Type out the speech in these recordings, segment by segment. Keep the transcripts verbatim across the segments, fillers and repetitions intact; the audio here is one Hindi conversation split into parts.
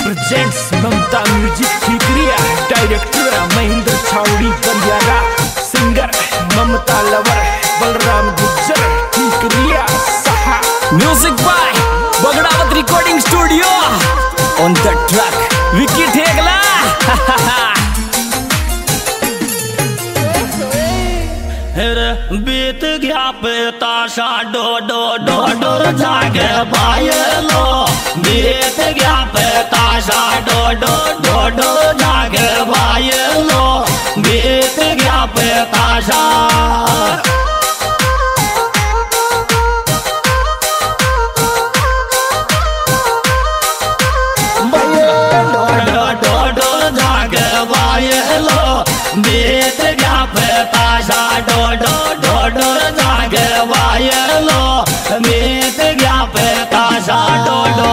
Presents Mamta music Thikariya, director Mahendra Chhawdi Banjara, singer Mamta lover Balram Gujjar Thikariya सहा। Music by Bagdawat recording studio, on the track Vicky Thegla. बीत गया ताशा डो डो डो डोर जागे बायलो, बीत गया ताशा डो डो डो डो जागे बायलो, बीत गया ताशा बीत गया ताशा डो डो डो डो जागे वायलो, बीत गया ताशा डो डो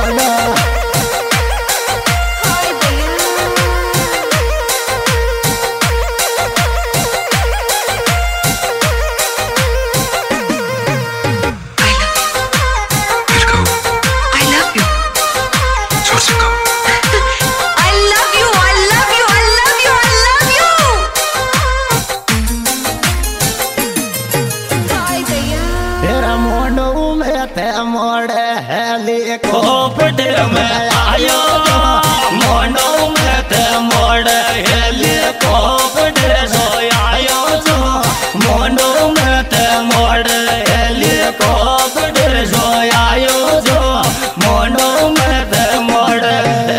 मोड़े हेलीकॉप्टर में आयो, मोनो में ते मोड़े हेलीकॉप्टर सो आयो जो, मोनो में ते मोड़े हेलीकॉप्टर सो आयो जो, मोनो में ते मोड़े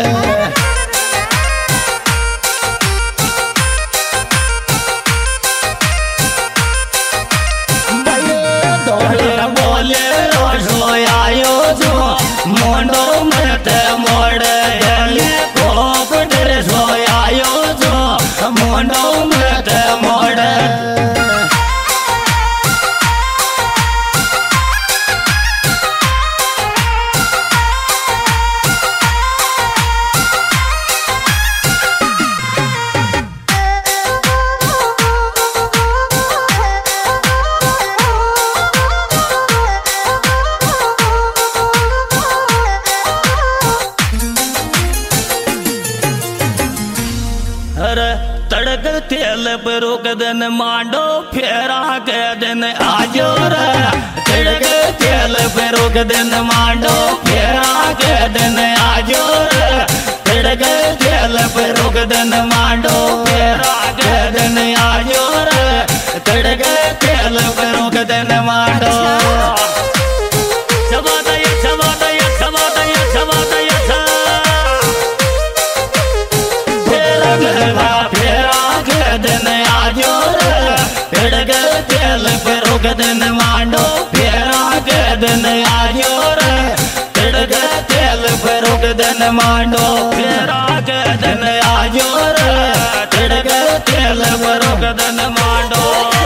मोनो में ते मोड़े हेलीकॉप्टर सो आयो जो, मोनो में ते मोड़े तड़क तेल पर रोक दिन मांडो फेरा के दिन आजो रे, तड़क तेल पर रोक दिन मांडो फेरा के दिन आजो रे, तड़क तेल पर रोक दिन मांडो फेरा के दिन आजो रे, तड़क तेल पर रोक दिन मांडो तेल पे रोक दिन मांडो फेरा के दिन आयो रे, तिड़क तेल पे रोक दिन मांडो फेरा के दिन आयो रे, तिड़क तेल पे रोक दिन मांडो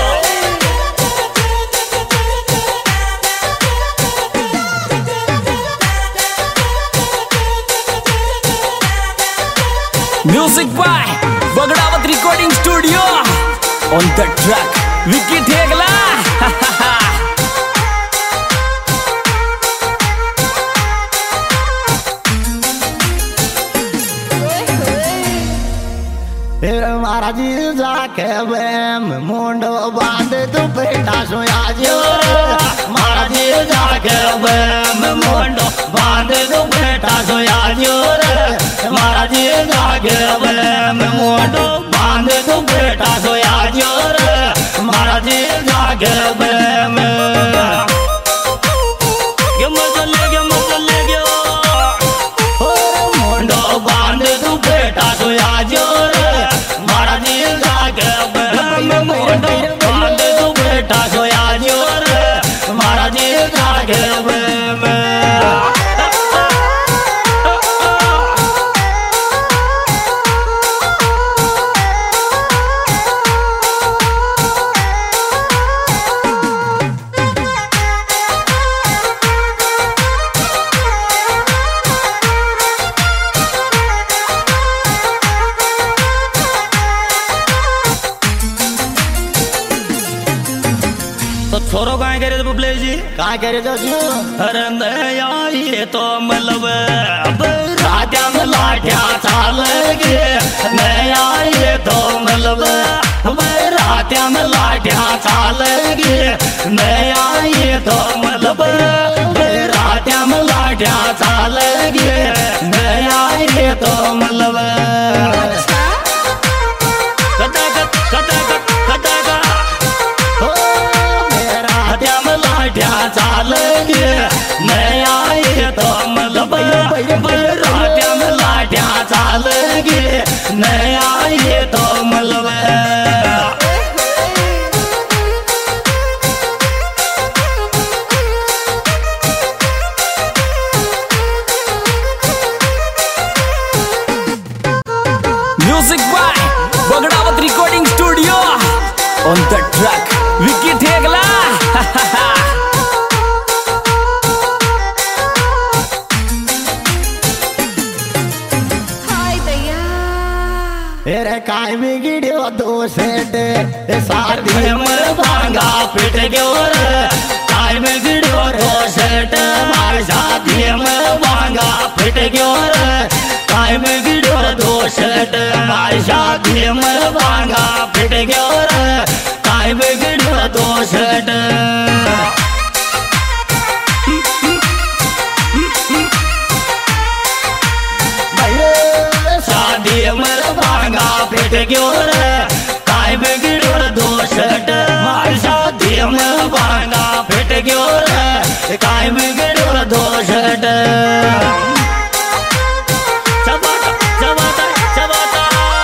music by Bagdawat recording studio, on the track Vicky Thegla. फिर मारा जी जाके बैम मुंडो बांध तू बेटा सोया जो, मारा जी जाके बैम मुंडो बांध तू बेटा सोया जो रे, मारा जी जाके बैम मुंडो बांध तू बेटा सोया जो रे, मारा जी जाके बैम मुंडो बांध तू बेटा सोया जो रे, मारा जी जाके बैम मुंडो बांध तू बेटा सोया जो रे, मारा जी जाके बैम तो छोरो काय करे बुबले जी काय करे जो अरे नया ये तो मतलब अब राजा मला लाठिया चाल गे नया ये तो मतलब रात्या में लाठिया चाल गे नया ये तो मतलब रात्या में लाठिया चाल गे नया ये तो मतलब चाल गे नया ये तो मतलब रात्या में लाठिया चाल गे नया ये तो मतलब music by Bagdawat recording studio on the track Vicky Thegla. रे काय बिगड़ो दो सेट शादी में भांगा पिट गयो रे काय बिगड़ो दो सेट मार शादी में भांगा पिट गयो रे काय बिगड़ो दो सेट मार शादी में भांगा पिट गयो रे काय बिगड़ो दो सेट शादी में भांगा पिट गयो रे काय बिगड़ो दो सेट मार शादी में भांगा पिट गयो रे काय बिगड़ो दो सेट चबाता चबाता चबाता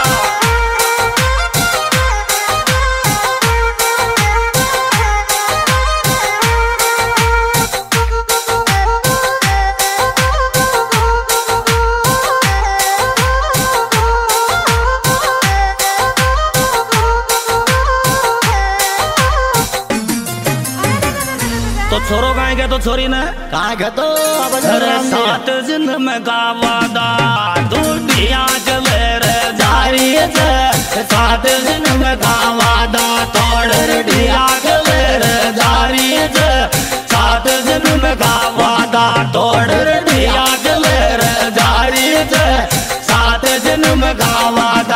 तो छोरो कहाँ गया तो छोरी ने कहाँ गया तो अरे सात दिन में गावादा दूधिया चले रे जारी से सात दिन में गावादा तोड़ ढिया चले रे जारी से सात दिन में गावादा तोड़ ढिया चले रे जारी से सात दिन में गावादा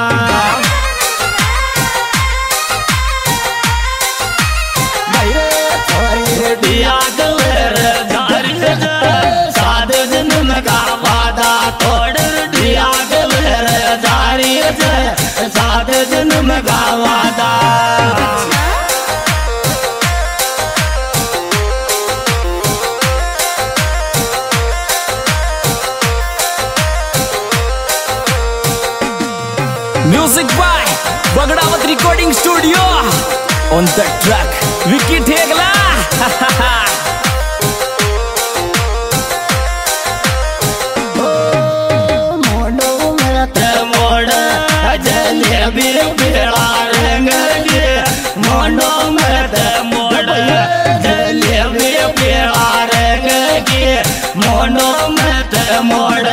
दिया गलेर जारी सात दिन में गावादा तोड़ दिया गलेर जारी सात दिन में गावादा music by Bagdawat recording studio on the track Vicky Thegla. जलेबी बेड़ा रंग गे मोनो में मोड़ जलेबी बेड़ा रंग गे मोनो में मोड़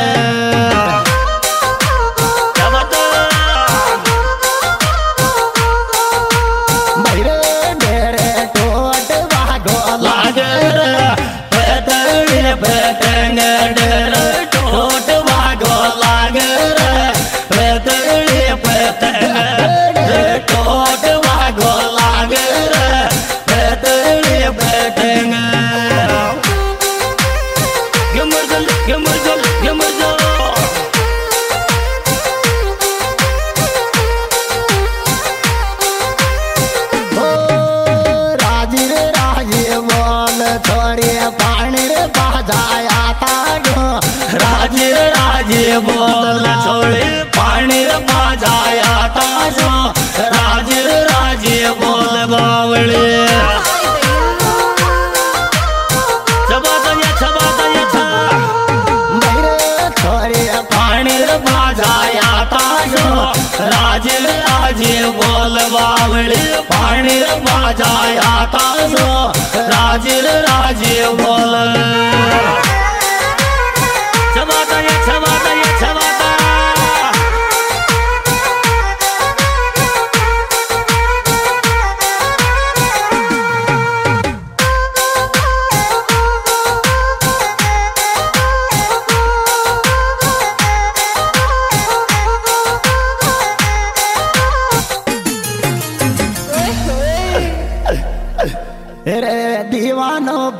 राजे राजे बोल छोड़े पानी बाजाया ताजो राजे राजे बोल बावले छबाता ये छबाता ये छा मेरे छोरे पानी बाजाया ताजो राजे राजे बोल बावले पानी बाजाया ताजो राजे राजे बोल छबाता ये छबाता ये छबाता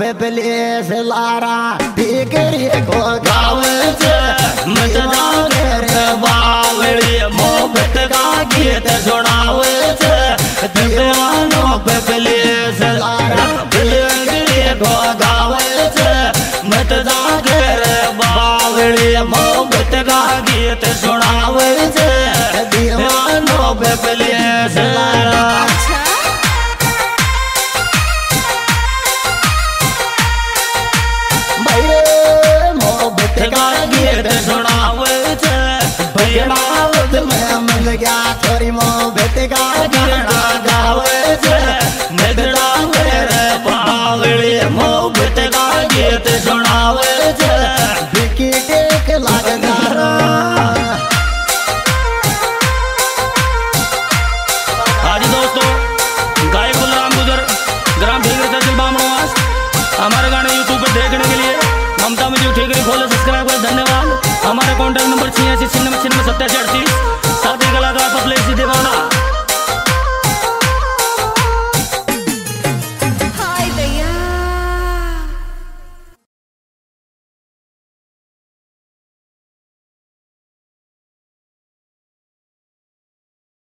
पे पुलिस लारा ठिकरी को गावे छे मत जागे रे बावली मोहब्बत का गीत सुनावे छे दीवानों पे पुलिस लारा ठिकरी को गावे छे मत जागे रे बावली मोहब्बत का गीत सुनावे छे दीवानों पे पुलिस लारा गीत सुनावे छे भैयावत में मिल गया छोरी मोहब्बत का गाना गावे छे नगड़ा मेरे पावली मोहब्बत का गीत सुनावे छे बिकी टेक लागदारा आज दोस्तों गायक बलराम गुजर ग्राम भीगर तहसील बामणवास हमारे गाने यूट्यूब पर देखने के लिए ममता मुझे ठीक है, फॉलो सब्सक्राइब कर धन्यवाद। हमारा कॉन्टैक्ट नंबर छियासी छिन्नवे छिन्नवे सत्तासी अड़तीस।